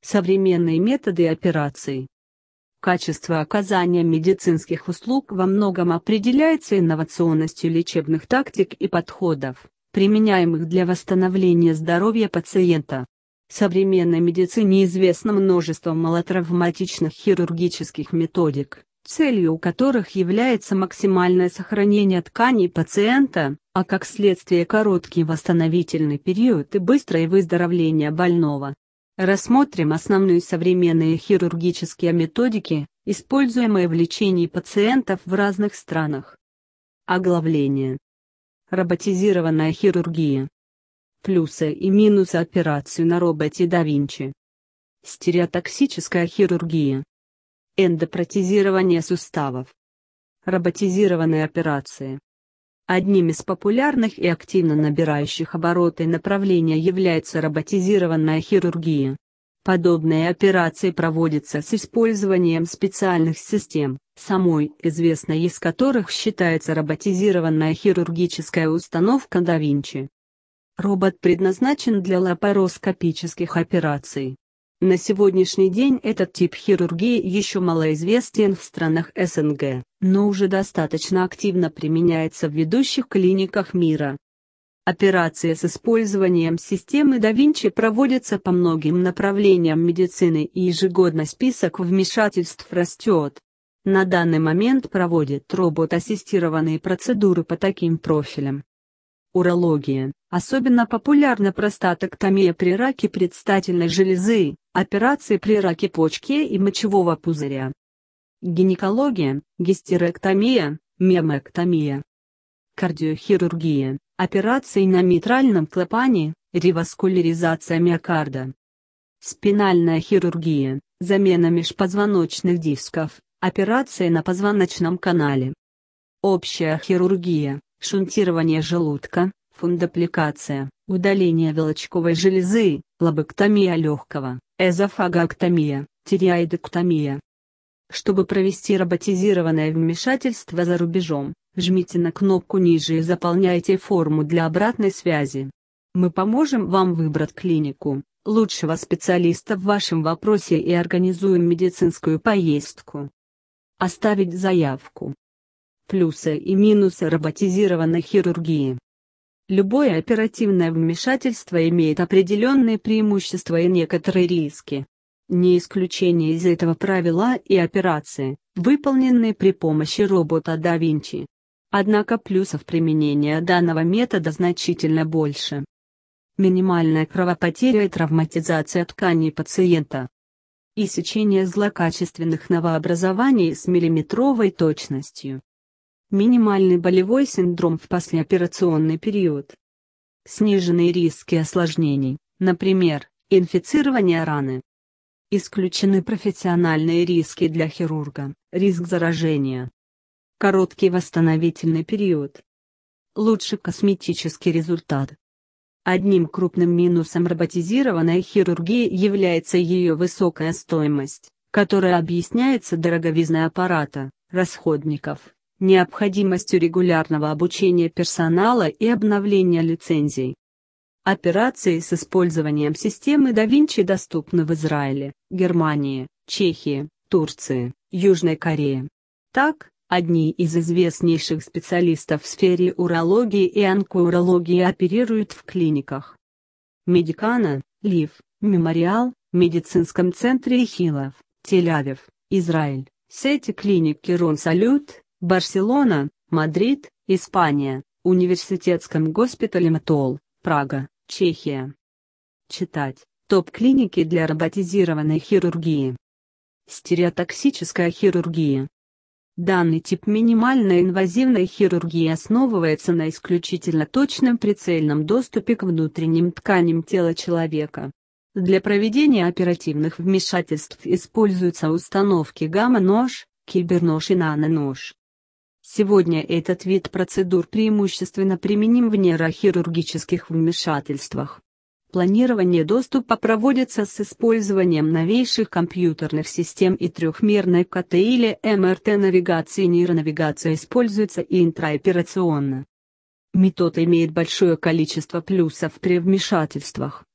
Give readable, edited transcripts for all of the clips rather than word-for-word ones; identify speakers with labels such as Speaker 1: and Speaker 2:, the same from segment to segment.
Speaker 1: Современные методы операций. Качество оказания медицинских услуг во многом определяется инновационностью лечебных тактик и подходов, применяемых для восстановления здоровья пациента. В современной медицине известно множество малотравматичных хирургических методик, целью которых является максимальное сохранение тканей пациента, а как следствие короткий восстановительный период и быстрое выздоровление больного. Рассмотрим основные современные хирургические методики, используемые в лечении пациентов в разных странах. Оглавление. Роботизированная хирургия. Плюсы и минусы операции на роботе да Винчи. Стереотоксическая хирургия. Эндопротезирование суставов. Роботизированные операции. Одним из популярных и активно набирающих обороты направления является роботизированная хирургия. Подобные операции проводятся с использованием специальных систем, самой известной из которых считается роботизированная хирургическая установка да Винчи. Робот предназначен для лапароскопических операций. На сегодняшний день этот тип хирургии еще малоизвестен в странах СНГ, но уже достаточно активно применяется в ведущих клиниках мира. Операции с использованием системы да Винчи проводятся по многим направлениям медицины и ежегодно список вмешательств растет. На данный момент проводят робот-ассистированные процедуры по таким профилям. Урология. Особенно популярна простатэктомия при раке предстательной железы, операции при раке почки и мочевого пузыря. Гинекология, гистерэктомия, миомэктомия. Кардиохирургия, операции на митральном клапане, реваскуляризация миокарда. Спинальная хирургия, замена межпозвоночных дисков, операции на позвоночном канале. Общая хирургия, шунтирование желудка, фундопликация, удаление вилочковой железы, лобэктомия легкого, эзофагоктомия, тиреоидэктомия. Чтобы провести роботизированное вмешательство за рубежом, жмите на кнопку ниже и заполняйте форму для обратной связи. Мы поможем вам выбрать клинику, лучшего специалиста в вашем вопросе и организуем медицинскую поездку. Оставить заявку. Плюсы и минусы роботизированной хирургии. Любое оперативное вмешательство имеет определенные преимущества и некоторые риски. Не исключение из этого правила и операции, выполненные при помощи робота да Винчи. Однако плюсов применения данного метода значительно больше. Минимальная кровопотеря и травматизация тканей пациента. Иссечение злокачественных новообразований с миллиметровой точностью. Минимальный болевой синдром в послеоперационный период. Сниженные риски осложнений, например, инфицирование раны. Исключены профессиональные риски для хирурга, риск заражения. Короткий восстановительный период. Лучший косметический результат. Одним крупным минусом роботизированной хирургии является ее высокая стоимость, которая объясняется дороговизной аппарата, расходников, необходимостью регулярного обучения персонала и обновления лицензий. Операции с использованием системы да Винчи доступны в Израиле, Германии, Чехии, Турции, Южной Корее. Так, одни из известнейших специалистов в сфере урологии и онкоурологии оперируют в клиниках Медикана, Лив, Мемориал, Медицинском центре Ихилов, Тель-Авив, Израиль, сети клиник Кирон Салют, Барселона, Мадрид, Испания, Университетском госпитале МТОЛ, Прага, Чехия. Читать. Топ-клиники для роботизированной хирургии. Стереотоксическая хирургия. Данный тип минимально инвазивной хирургии основывается на исключительно точном прицельном доступе к внутренним тканям тела человека. Для проведения оперативных вмешательств используются установки гамма-нож, кибернож и нанонож. Сегодня этот вид процедур преимущественно применим в нейрохирургических вмешательствах. Планирование доступа проводится с использованием новейших компьютерных систем и трехмерной КТ или МРТ-навигации. Нейронавигация используется и интраоперационно. Метод имеет большое количество плюсов при вмешательствах,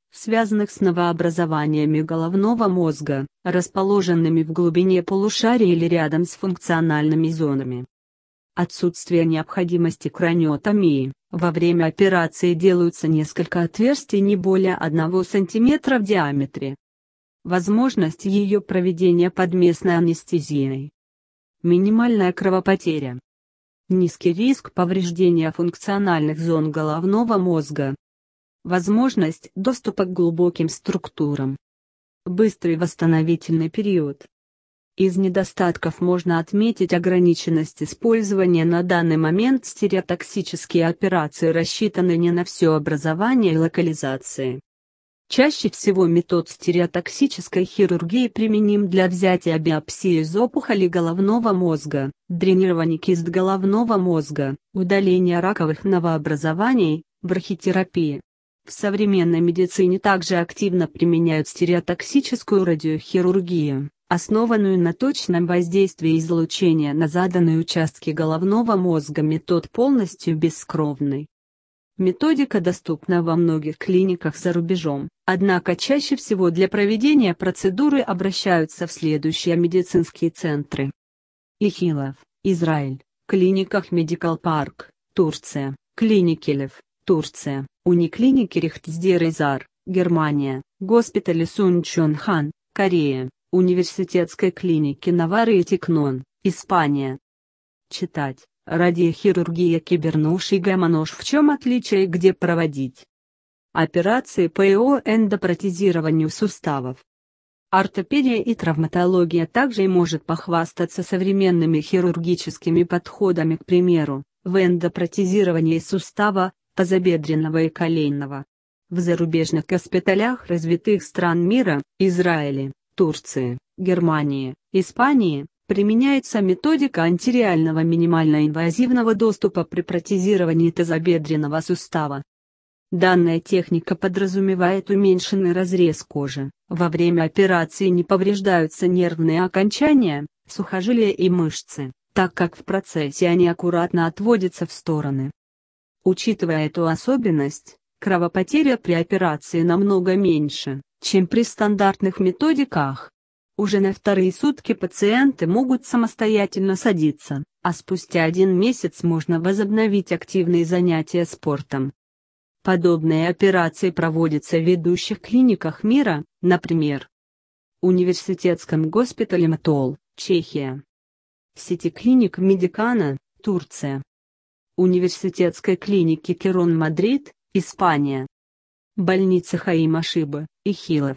Speaker 1: связанных с новообразованиями головного мозга, расположенными в глубине полушария или рядом с функциональными зонами. Отсутствие необходимости краниотомии. Во время операции делаются несколько отверстий не более 1 см в диаметре. Возможность ее проведения под местной анестезией. Минимальная кровопотеря. Низкий риск повреждения функциональных зон головного мозга. Возможность доступа к глубоким структурам. Быстрый восстановительный период. Из недостатков можно отметить ограниченность использования. На данный момент стереотоксические операции рассчитаны не на все образование и локализации. Чаще всего метод стереотоксической хирургии применим для взятия биопсии из опухолей головного мозга, дренирования кист головного мозга, удаления раковых новообразований, брахитерапии. В современной медицине также активно применяют стереотоксическую радиохирургию, основанную на точном воздействии излучения на заданные участки головного мозга. Метод полностью бескровный. Методика доступна во многих клиниках за рубежом, однако чаще всего для проведения процедуры обращаются в следующие медицинские центры. Ихилов, Израиль, клиниках Medical Park, Турция, клиники Лев, Турция, униклиники Рихтсдейр-Изар, Германия, госпитали Сунчонхан, Корея, университетской клиники Навары и Тикнон, Испания. Читать. Радиохирургия кибернож и гемонож. В чем отличие и где проводить? Операции по эндопротезированию суставов. Ортопедия и травматология также и может похвастаться современными хирургическими подходами, к примеру, в эндопротезировании сустава, тазобедренного и коленного. В зарубежных госпиталях развитых стран мира, Израиле, Турции, Германии, Испании, применяется методика антиреального минимально-инвазивного доступа при протезировании тазобедренного сустава. Данная техника подразумевает уменьшенный разрез кожи. Во время операции не повреждаются нервные окончания, сухожилия и мышцы, так как в процессе они аккуратно отводятся в стороны. Учитывая эту особенность, кровопотеря при операции намного меньше, чем при стандартных методиках. Уже на вторые сутки пациенты могут самостоятельно садиться, а спустя 1 месяц можно возобновить активные занятия спортом. Подобные операции проводятся в ведущих клиниках мира, например, Университетском госпитале МТОЛ, Чехия. Сети клиник Медикана, Турция. Университетской клиники Керон, Мадрид, Испания. Больница Хаима Шиба, Ихилов.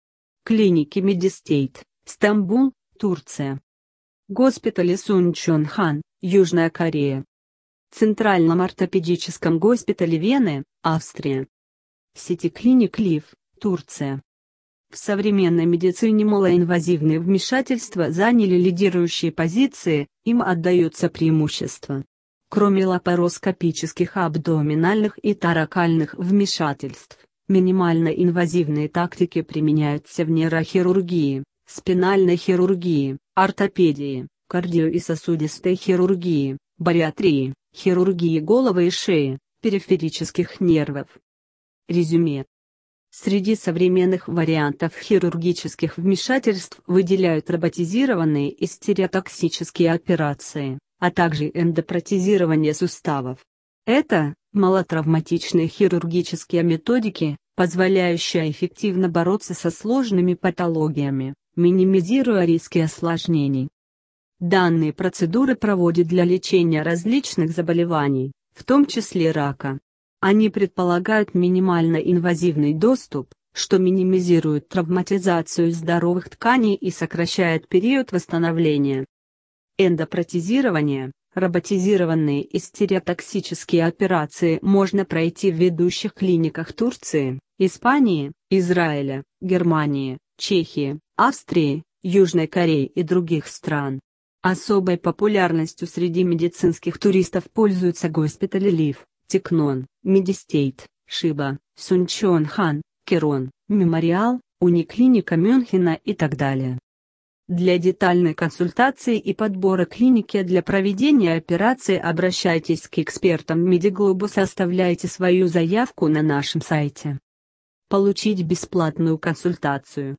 Speaker 1: Клиники Медистейт, Стамбул, Турция. Госпитали Сунчонхан, Южная Корея. Центральном ортопедическом госпитале Вены, Австрия. Сети клиник Лив, Турция. В современной медицине малоинвазивные вмешательства заняли лидирующие позиции, им отдается преимущество. Кроме лапароскопических абдоминальных и торакальных вмешательств, минимально инвазивные тактики применяются в нейрохирургии, спинальной хирургии, ортопедии, кардио- и сосудистой хирургии, бариатрии, хирургии головы и шеи, периферических нервов. Резюме. Среди современных вариантов хирургических вмешательств выделяют роботизированные и стереотоксические операции, а также эндопротезирование суставов. Это малотравматичные хирургические методики, позволяющие эффективно бороться со сложными патологиями, минимизируя риски осложнений. Данные процедуры проводят для лечения различных заболеваний, в том числе рака. Они предполагают минимально инвазивный доступ, что минимизирует травматизацию здоровых тканей и сокращает период восстановления. Эндопротезирование, роботизированные и стереотоксические операции можно пройти в ведущих клиниках Турции, Испании, Израиля, Германии, Чехии, Австрии, Южной Кореи и других стран. Особой популярностью среди медицинских туристов пользуются госпитали Лив, Тикнон, Медистейт, Шиба, Сунчонхан, Керон, Мемориал, Униклиника Мюнхена и так далее. Для детальной консультации и подбора клиники для проведения операции обращайтесь к экспертам Медиглобус и оставляйте свою заявку на нашем сайте. Получить бесплатную консультацию.